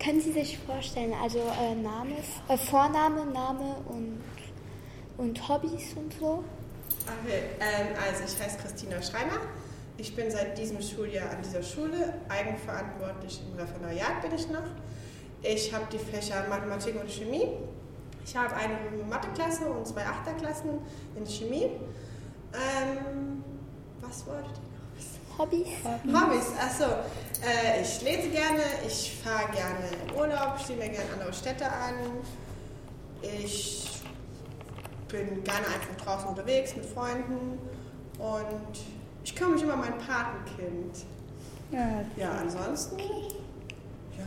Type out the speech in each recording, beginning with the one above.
Können Sie sich vorstellen, also Name, Vorname, Name und Hobbys und so? Okay, also ich heiße Christina Schreiner. Ich bin seit diesem Schuljahr an dieser Schule, eigenverantwortlich im Referendariat bin ich noch. Ich habe die Fächer Mathematik und Chemie. Ich habe eine Matheklasse und 2 Achterklassen in Chemie. Was wolltet ihr noch wissen? Hobbys, achso. Ich lese gerne, ich fahre gerne in Urlaub, stehe mir gerne andere Städte an. Ich bin gerne einfach draußen unterwegs mit Freunden und ich kümmere mich immer um mein Patenkind. Ja, ansonsten... Ja.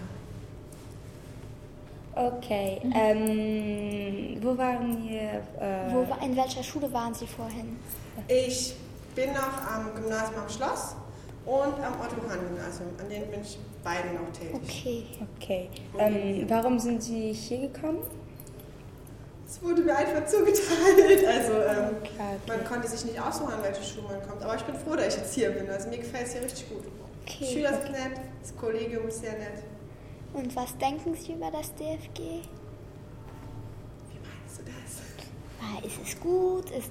Okay, wo waren wir? In welcher Schule waren Sie vorhin? Ich bin noch am Gymnasium am Schloss und am Otto-Hahn-Gymnasium. An denen bin ich beiden noch tätig. Okay. Warum sind Sie hier gekommen? Es wurde mir einfach zugeteilt. Also man konnte sich nicht aussuchen, an welche Schule man kommt. Aber ich bin froh, dass ich jetzt hier bin. Also mir gefällt es hier richtig gut. Die Schüler sind nett, das Kollegium ist sehr nett. Und was denken Sie über das DFG? Wie meinst du das? Ist es gut? Ist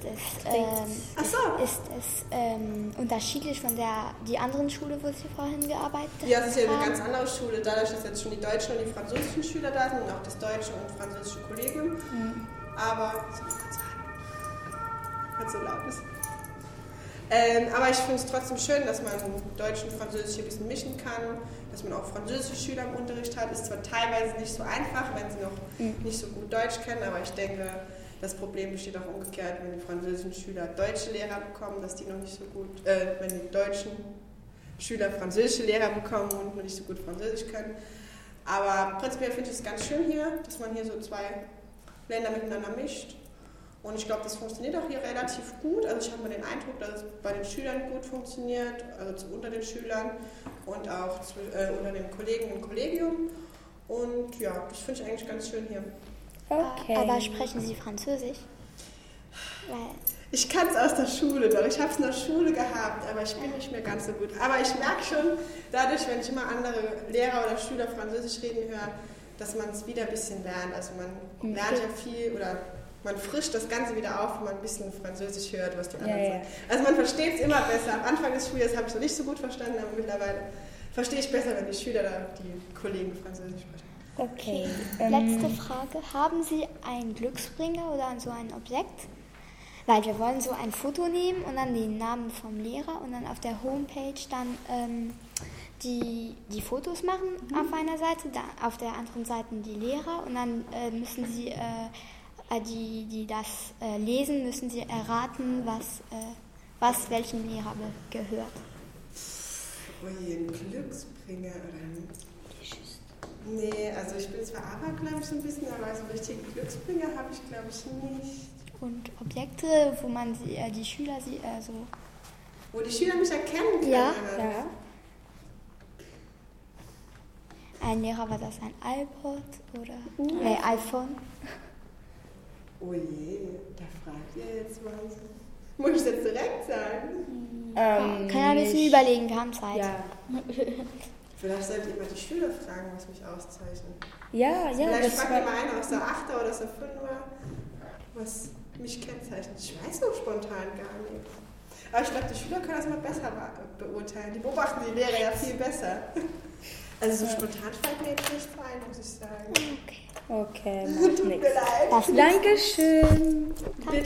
es unterschiedlich von die anderen Schule, wo Sie vorhin gearbeitet haben? Ja, es ist ja eine ganz andere Schule, dadurch, dass jetzt schon die deutschen und die französischen Schüler da sind und auch das deutsche und französische Kollegium. Aber, soll ich kurz sagen, weil es so laut ist. Aber ich finde es trotzdem schön, dass man Deutsch und Französisch hier ein bisschen mischen kann, dass man auch französische Schüler im Unterricht hat. Ist zwar teilweise nicht so einfach, wenn sie noch nicht so gut Deutsch kennen, aber ich denke, das Problem besteht auch umgekehrt, wenn die französischen Schüler deutsche Lehrer bekommen, dass die noch nicht so gut, wenn die deutschen Schüler französische Lehrer bekommen und noch nicht so gut Französisch können. Aber prinzipiell finde ich es ganz schön hier, dass man hier so 2 Länder miteinander mischt. Und ich glaube, das funktioniert auch hier relativ gut. Also ich habe mal den Eindruck, dass es bei den Schülern gut funktioniert, also unter den Schülern und auch unter den Kollegen im Kollegium. Und ja, das finde ich eigentlich ganz schön hier. Okay. Aber sprechen Sie Französisch? Ich kann es aus der Schule doch. Ich habe es in der Schule gehabt, aber ich bin nicht mehr ganz so gut. Aber ich merke schon, dadurch, wenn ich immer andere Lehrer oder Schüler Französisch reden höre, dass man es wieder ein bisschen lernt. Also man lernt ja viel oder man frischt das Ganze wieder auf, wenn man ein bisschen Französisch hört, was die anderen sagen. Also man versteht es immer besser. Am Anfang des Schuljahres habe ich es noch nicht so gut verstanden, aber mittlerweile verstehe ich besser, wenn die Schüler oder die Kollegen Französisch sprechen. Okay. Letzte Frage. Haben Sie einen Glücksbringer oder so ein Objekt? Weil wir wollen so ein Foto nehmen und dann den Namen vom Lehrer und dann auf der Homepage dann die Fotos machen auf einer Seite, auf der anderen Seite die Lehrer und dann müssen Sie, die das lesen, müssen Sie erraten, was welchem Lehrer gehört. Ui, ein Glücksbringer oder nicht? Nee, also ich bin zwar abergläubisch so ein bisschen, aber so einen richtigen Glücksbringer habe ich, glaube ich, nicht. Und Objekte, wo man die Schüler so... Wo die Schüler mich erkennen können? Ja. Ein Lehrer, war das ein iPod oder iPhone? Oh je, da fragt ihr jetzt was. Muss ich das direkt sagen? Kann ja ein bisschen überlegen, wir haben Zeit. Ja. Vielleicht solltet ihr mal die Schüler fragen, was mich auszeichnet. Ja. Vielleicht fragt ihr mal einer aus der 8er oder aus der 5er, was mich kennzeichnet. Ich weiß so spontan gar nicht. Aber ich glaube, die Schüler können das mal besser beurteilen. Die beobachten die Lehrer ja viel besser. Also so spontan fällt mir jetzt nichts ein, muss ich sagen. Okay, Tut mir leid. Dankeschön.